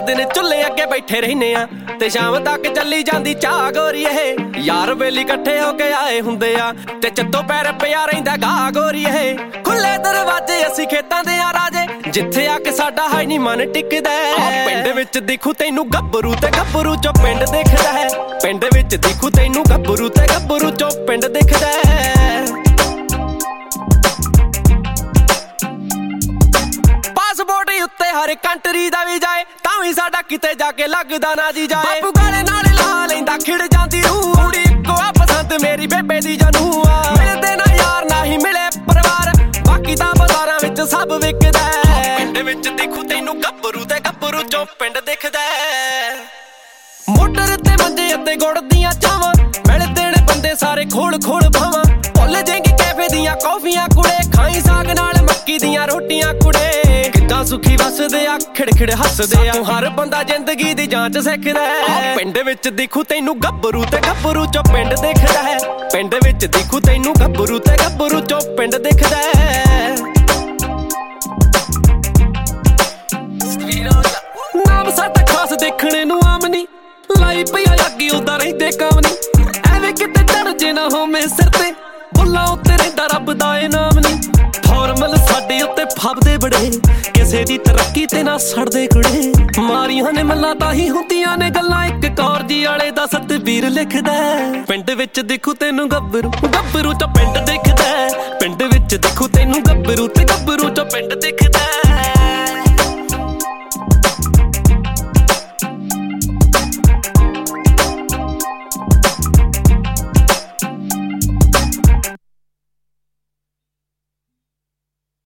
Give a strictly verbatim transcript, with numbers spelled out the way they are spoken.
दिन चुल्हे अगे बैठे रहने आ ते शाम तक चली जांदी चाह गोरी ए यार बेली कट्ठे होके आए हुंदे आ ते चत्तो पैर पिया रहिंदा गा गोरी ए खुले दरवाजे असी खेतां दे आ राजे जिथे आके साडा हाई नी मन टिकदा पिंड विच दिखू तैनू गब्बरू ते गब्बरू चो पिंड दिखदा है पिंड विच दिखू तैनू गब्बरू ते गब्बरू चो पिंड दिखदा है पासपोर्ट उत्ते हर कंट्री दा भी जाए तां वी साडा किते जाके लगदा ना जी जाए बापू गाले नाल ला लैंदा खिड़ जांदी रूह कुड़ी इक्को आ पसंद मेरी बेबे दी जानू आ मिलदे ना यार ना ही मिले परिवार बाकी तां बाजारां विच सब विकदा पिंड विच दिखू तैनू गब्बरू ते गब्बरू चों पिंड दिखदा मोटर ते मंजे उत्ते गुड़ दियां चावां मिलदे ने बंदे सारे खोल खोल भावां भुल जाएंगे कैफे दियां कॉफियां कुड़े खाई साग नाल मक्की दियां रोटियां कुड़े किद्दां सुखी वसदे आ खिड़ खिड़ हसदे आ हर बंदा जिंदगी दी जांच सिखदा है पिंड विच दिखू तैनू गब्बरू ते गब्बरू चो पिंड दिखदा है पिंड विच दिखू तैनू गब्बरू ते गब्बरू चो पिंड दिखदा है नाम साडा खास देखणे नू आम नी लाई पिया अग्गी उदा रहिंदे काम नी एवें किते दर्जे ना होवे सिर ते बुल्लां उत्ते रहिंदा रब दा इनाम नी फॉर्मल साडे उत्ते फबदे बड़े किसे दी तरक्की ते ना सड़दे कुड़े मारियां ने मल्लां ताही हुंदियां ने गल्लां इक कौर जी वाले दा सतबीर लिखदा पिंड विच दिखू तैनू गब्बरू गब्बरू चो पिंड दिखदा पिंड विच दिखू तैनू गब्बरू ते गब्बरू चो पिंड दिखदा